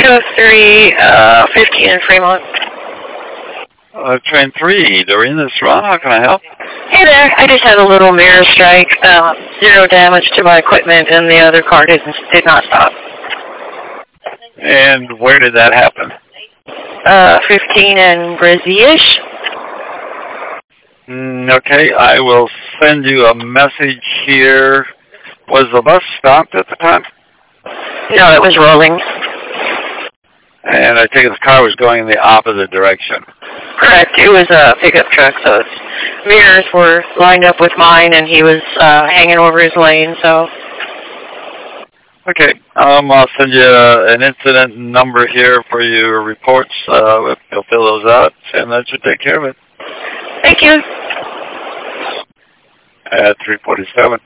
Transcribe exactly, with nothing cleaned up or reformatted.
eight oh three, uh, fifteen in Fremont. Uh, train three, Doreen, this is Ron. How can I help? Hey there, I just had a little mirror strike. Uh, zero damage to my equipment, and the other car did, did not stop. And where did that happen? Uh, fifteen and Brizzy-ish. Mm, okay, I will send you a message here. Was the bus stopped at the time? No, it was rolling. And I take it the car was going in the opposite direction. Correct. It was a pickup truck, so its mirrors were lined up with mine, and he was uh, hanging over his lane, so... Okay, um, I'll send you uh, an incident number here for your reports. Uh, you'll fill those out, and that should take care of it. Thank you. At three forty-seven.